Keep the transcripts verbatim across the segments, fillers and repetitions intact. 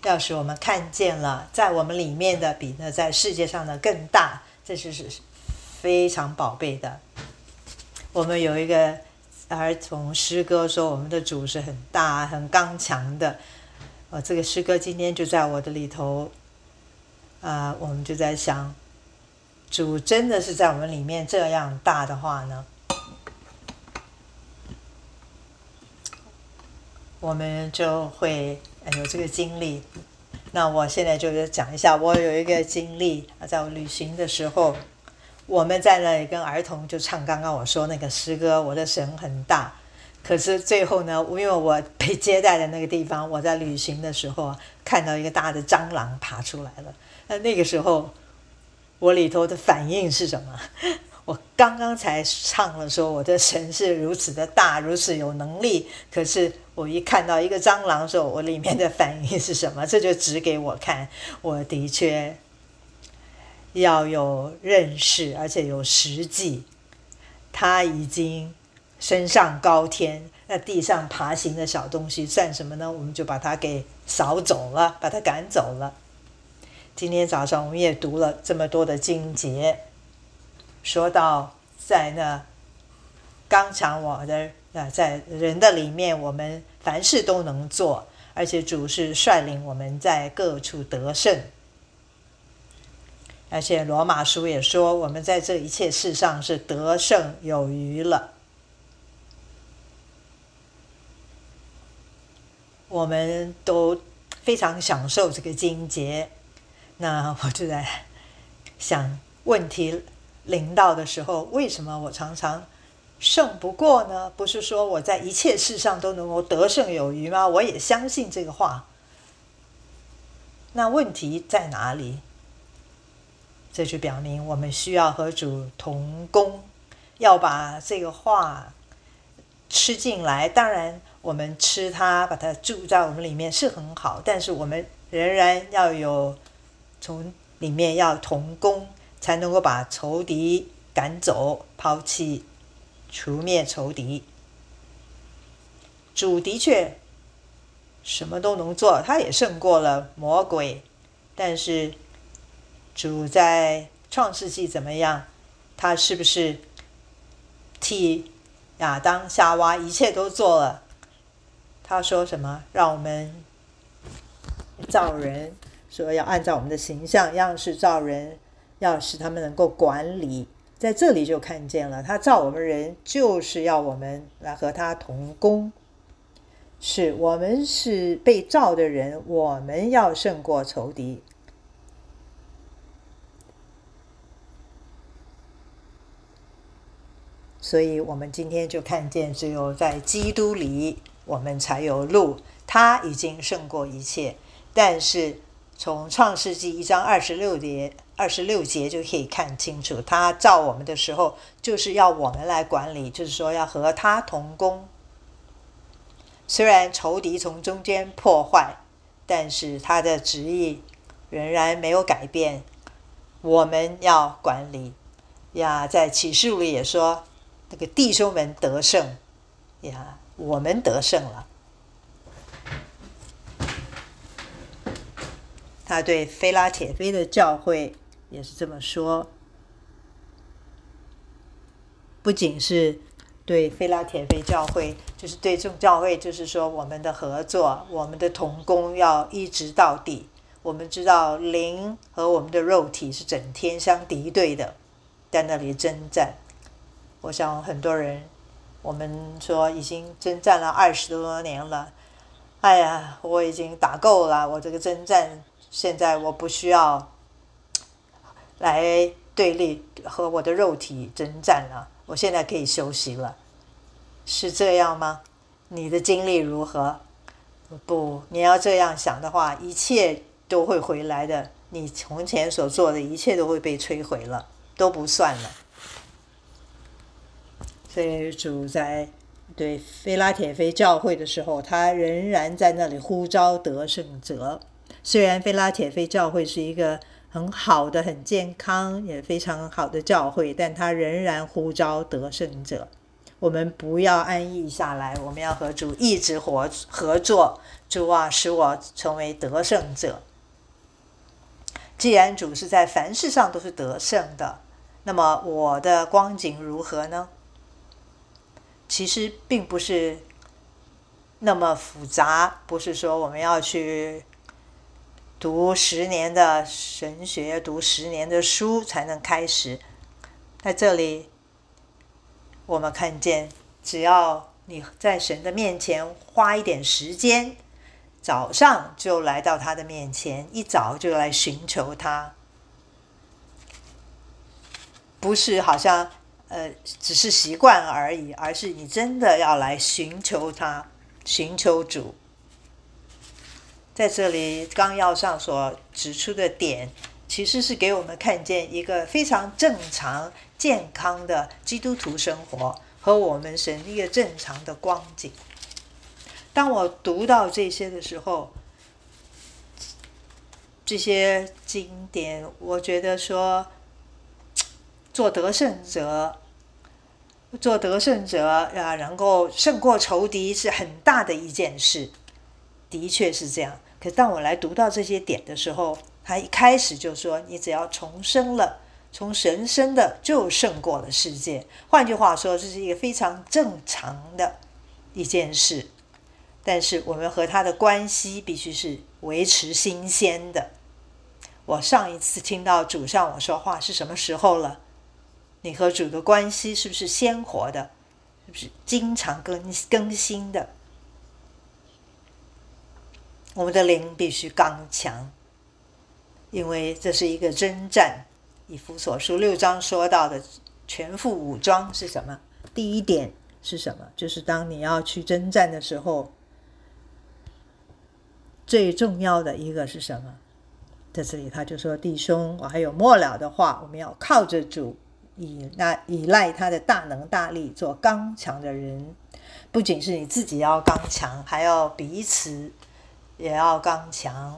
要使我们看见了在我们里面的比呢在世界上的更大，这就是非常宝贝的。我们有一个儿童诗歌说我们的主是很大很刚强的，呃，这个诗歌今天就在我的里头，呃，我们就在想，主真的是在我们里面这样大的话呢，我们就会有这个经历。那我现在就讲一下，我有一个经历，在我旅行的时候，我们在那里跟儿童就唱刚刚我说那个诗歌，我的神很大。可是最后呢，因为我被接待的那个地方，我在旅行的时候看到一个大的蟑螂爬出来了。那那个时候我里头的反应是什么？我刚刚才唱了说我的神是如此的大，如此有能力，可是我一看到一个蟑螂的时候，我里面的反应是什么？这就指给我看，我的确要有认识，而且有实际。他已经升上高天，那地上爬行的小东西算什么呢？我们就把它给扫走了，把它赶走了。今天早上我们也读了这么多的经节，说到在那刚强我的在人的里面，我们凡事都能做，而且主是率领我们在各处得胜。而且罗马书也说，我们在这一切事上是得胜有余了。我们都非常享受这个经节。那我就在想，问题临到的时候，为什么我常常胜不过呢？不是说我在一切事上都能够得胜有余吗？我也相信这个话。那问题在哪里？这就表明我们需要和主同工，要把这个话吃进来。当然我们吃它，把它住在我们里面是很好，但是我们仍然要有从里面要同工，才能够把仇敌赶走，抛弃除灭仇敌。主的确什么都能做，他也胜过了魔鬼，但是主在创世纪怎么样？他是不是替亚当夏娃一切都做了？他说什么？让我们造人，说要按照我们的形象样式造人，要使他们能够管理。在这里就看见了，他造我们人就是要我们来和他同工，是我们是被造的人，我们要胜过仇敌。所以我们今天就看见，只有在基督里我们才有路，他已经胜过一切。但是从创世纪一章二十六节二十六节就可以看清楚，他造我们的时候就是要我们来管理，就是说要和他同工。虽然仇敌从中间破坏，但是他的旨意仍然没有改变，我们要管理呀。在启示录里也说，那个弟兄们得胜呀，我们得胜了。他对菲拉铁菲的教会也是这么说，不仅是对菲拉铁菲教会，就是对众教会，就是说我们的合作，我们的同工要一直到底。我们知道灵和我们的肉体是整天相敌对的，在那里征战。我想很多人，我们说已经征战了二十多年了，哎呀，我已经打够了，我这个征战现在我不需要来对立和我的肉体征战了，我现在可以休息了。是这样吗？你的经历如何？不，你要这样想的话，一切都会回来的，你从前所做的一切都会被摧毁了，都不算了。所以主在对菲拉铁菲教会的时候，他仍然在那里呼召得胜者。虽然菲拉铁菲教会是一个很好的、很健康也非常好的教会，但他仍然呼召得胜者。我们不要安逸下来，我们要和主一直合合作， 主啊，使我成为得胜者。既然主是在凡事上都是得胜的，那么我的光景如何呢？其实并不是那么复杂，不是说我们要去读十年的神学，读十年的书才能开始。在这里我们看见，只要你在神的面前花一点时间，早上就来到他的面前，一早就来寻求他，不是好像呃只是习惯而已，而是你真的要来寻求他，寻求主。在这里纲要上所指出的点，其实是给我们看见一个非常正常健康的基督徒生活和我们神一个正常的光景。当我读到这些的时候，这些经典，我觉得说做得胜者做得胜者啊，能够胜过仇敌是很大的一件事，的确是这样。可当我来读到这些点的时候，他一开始就说，你只要重生了，从神生的就胜过了世界。换句话说，这是一个非常正常的一件事，但是我们和他的关系必须是维持新鲜的。我上一次听到主向我说话是什么时候了？你和主的关系是不是鲜活的？是不是经常更更新的？我们的灵必须刚强，因为这是一个征战。以弗所书六章说到的全副武装是什么？第一点是什么？就是当你要去征战的时候，最重要的一个是什么？在这里他就说，弟兄，我还有末了的话，我们要靠着主，以那依赖他的大能大力，做刚强的人。不仅是你自己要刚强，还要彼此也要刚强。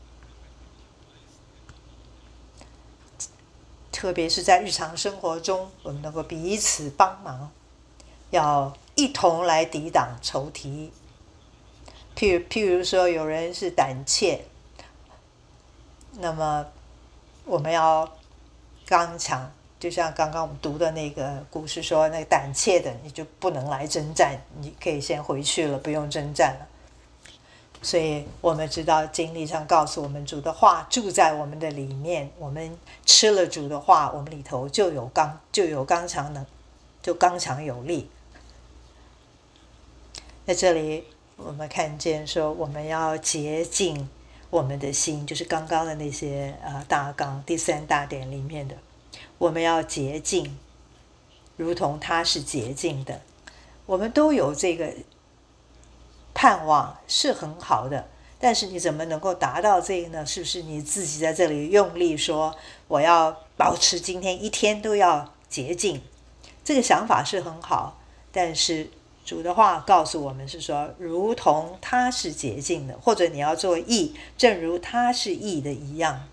特别是在日常生活中，我们能够彼此帮忙，要一同来抵挡仇敌。譬如譬如说，有人是胆怯，那么我们要刚强，就像刚刚我们读的那个故事说，那个胆怯的你就不能来征战，你可以先回去了，不用征战了。所以我们知道经历上告诉我们，主的话住在我们的里面，我们吃了主的话，我们里头就有刚就有刚强能，就刚强有力。在这里我们看见说，我们要洁净我们的心，就是刚刚的那些呃大纲第三大点里面的，我们要洁净，如同他是洁净的。我们都有这个盼望是很好的，但是你怎么能够达到这个呢？是不是你自己在这里用力说我要保持今天一天都要洁净？这个想法是很好，但是主的话告诉我们是说，如同他是洁净的，或者你要做义，正如他是义的一样。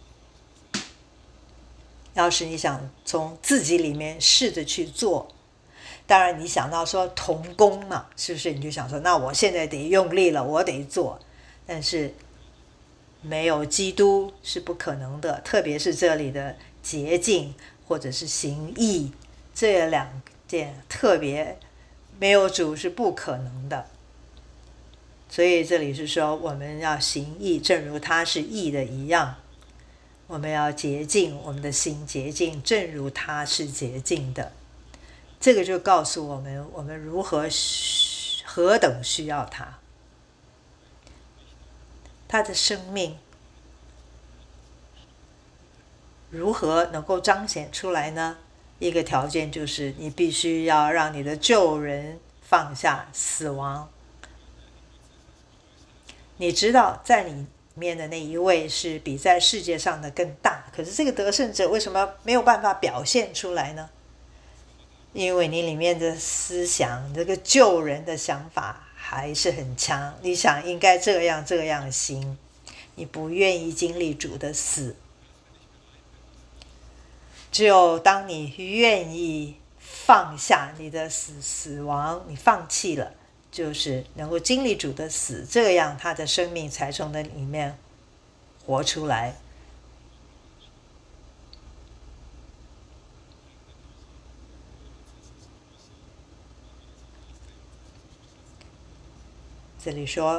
要是你想从自己里面试着去做，当然你想到说同工嘛，是不是你就想说，那我现在得用力了，我得做。但是没有基督是不可能的，特别是这里的洁净或者是行义，这两件特别没有主是不可能的。所以这里是说，我们要行义，正如他是义的一样。我们要洁净我们的心，洁净正如他是洁净的。这个就告诉我们，我们如何何等需要他。他的生命如何能够彰显出来呢？一个条件就是你必须要让你的旧人放下死亡。你知道在你里面的那一位是比在世界上的更大，可是这个得胜者为什么没有办法表现出来呢？因为你里面的思想，这个旧人的想法还是很强，你想应该这样这样行，你不愿意经历主的死。只有当你愿意放下你的死死亡，你放弃了， 就是能够经历主的死，这样他的生命才从那里面活出来。这里说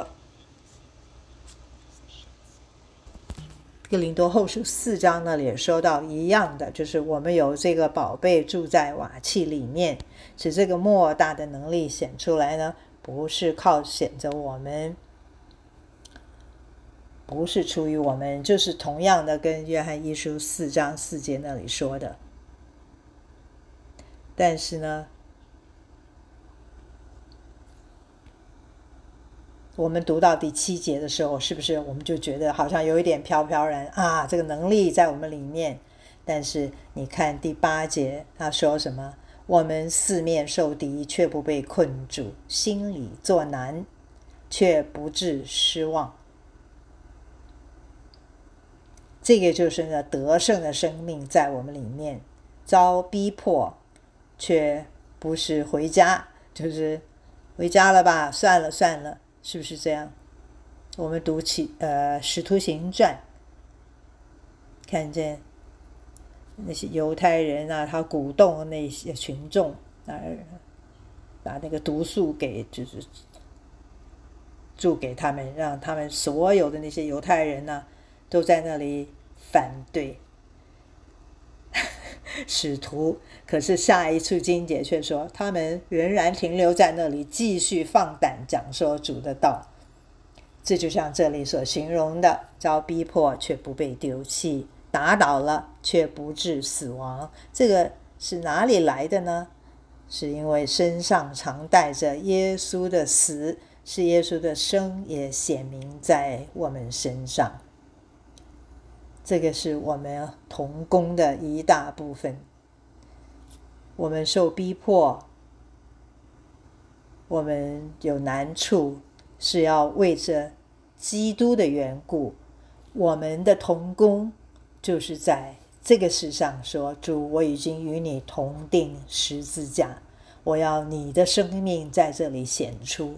哥林多后书四章那里也说到一样的，就是我们有这个宝贝住在瓦器里面，使这个莫大的能力显出来呢，不是靠显着我们，不是出于我们，就是同样的跟约翰一书四章四节那里说的。但是呢，我们读到第七节的时候，是不是我们就觉得好像有一点飘飘然啊？这个能力在我们里面。但是你看第八节，他说什么？我们四面受敌，却不被困住；心里作难，却不致失望。这个就是呢，得胜的生命在我们里面。遭逼迫，却不是回家，就是回家了吧，算了算了。是不是这样？我们读起呃《使徒行传》，看见那些犹太人啊，他鼓动那些群众啊，把那个毒素给就是注给他们，让他们所有的那些犹太人呢、啊，都在那里反对使徒。可是下一处经节却说，他们仍然停留在那里，继续放胆讲说主的道。这就像这里所形容的，遭逼迫却不被丢弃，打倒了却不致死亡。这个是哪里来的呢？是因为身上常带着耶稣的死，是耶稣的生也显明在我们身上。这个是我们同工的一大部分。我们受逼迫，我们有难处，是要为着基督的缘故。我们的同工就是在这个世上说，主，我已经与你同定十字架，我要你的生命在这里显出。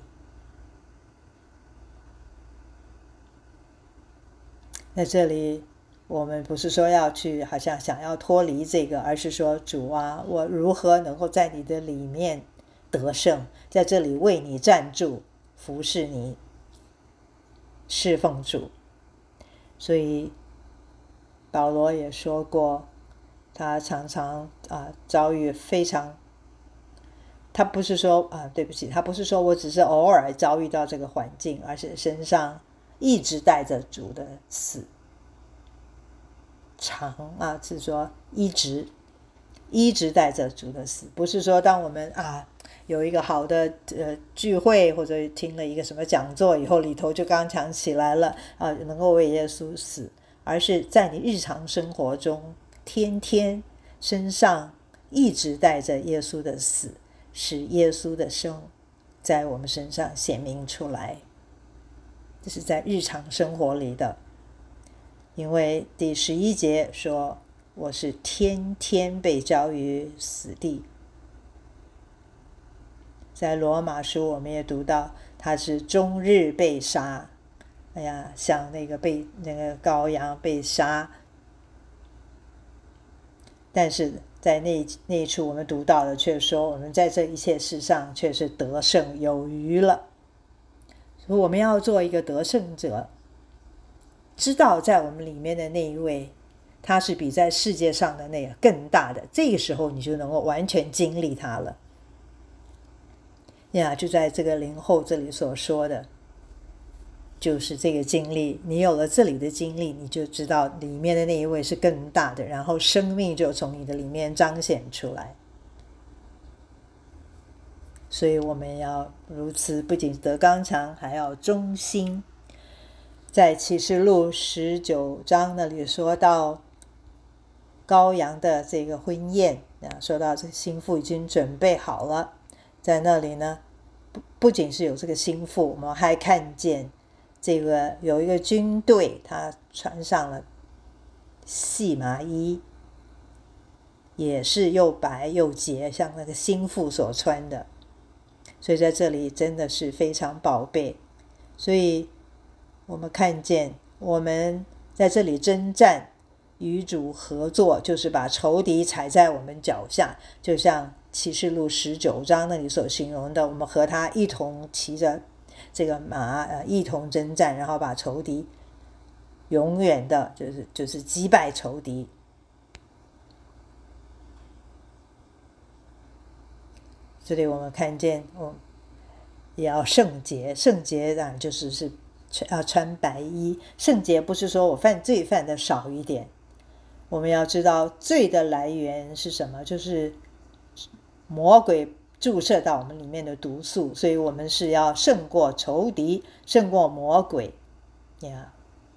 在这里我们不是说要去好像想要脱离这个，而是说，主啊，我如何能够在你的里面得胜，在这里为你站住，服侍你，侍奉主。所以保罗也说过，他常常啊遭遇非常，他不是说啊对不起，他不是说我只是偶尔遭遇到这个环境，而是身上一直带着主的死。常啊，是说一直一直带着主的死，不是说当我们啊有一个好的呃聚会，或者听了一个什么讲座以后，里头就刚强起来了啊，能够为耶稣死，而是在你日常生活中，天天身上一直带着耶稣的死，使耶稣的生在我们身上显明出来。这是在日常生活里的。因为第十一节说，我是天天被交于死地。在罗马书我们也读到，他是终日被杀，哎呀，像那个被那个羔羊被杀。但是在那那一处我们读到的却说，我们在这一切事上却是得胜有余了。所以我们要做一个得胜者，知道在我们里面的那一位，他是比在世界上的那个更大的，这个时候你就能够完全经历他了呀。就在这个林后这里所说的，就是这个经历，你有了这里的经历，你就知道里面的那一位是更大的，然后生命就从你的里面彰显出来。所以我们要如此，不仅得刚强，还要忠心。在启示录十九章那里说到羔羊的这个婚宴，说到这个新妇已经准备好了。在那里呢，不不仅是有这个新妇，我们还看见这个有一个军队，他穿上了细麻衣，也是又白又洁，像那个新妇所穿的。 所以在这里真的是非常宝贝。所以我们看见我们在这里征战，与主合作，就是把仇敌踩在我们脚下，就像启示录十九章那里所形容的，我们和他一同骑着这个马，呃，一同征战，然后把仇敌永远的就是就是击败仇敌。这里我们看见，哦，也要圣洁，圣洁当然就是是要穿白衣。圣洁不是说我犯罪犯的少一点，我们要知道罪的来源是什么，就是魔鬼注射到我们里面的毒素，所以我们是要胜过仇敌，胜过魔鬼呀。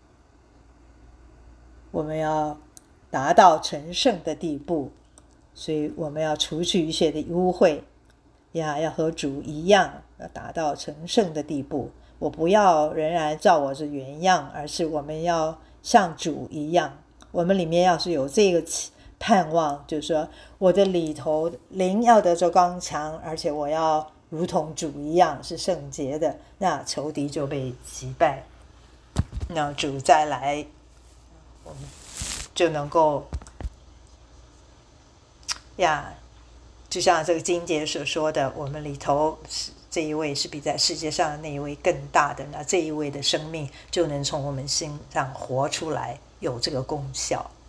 我们要达到成圣的地步，所以我们要除去一切的污秽呀，要和主一样，要达到成圣的地步。我不要仍然照我是原样，而是我们要像主一样。我们里面要是有这个盼望，就是说我的里头灵要得着刚强，而且我要如同主一样是圣洁的，那仇敌就被击败，那主再来我们就能够呀，就像这个经节所说的，我们里头这一位是比在世界上的那一位更大的，那这一位的生命就能从我们心上活出来，有这个功效。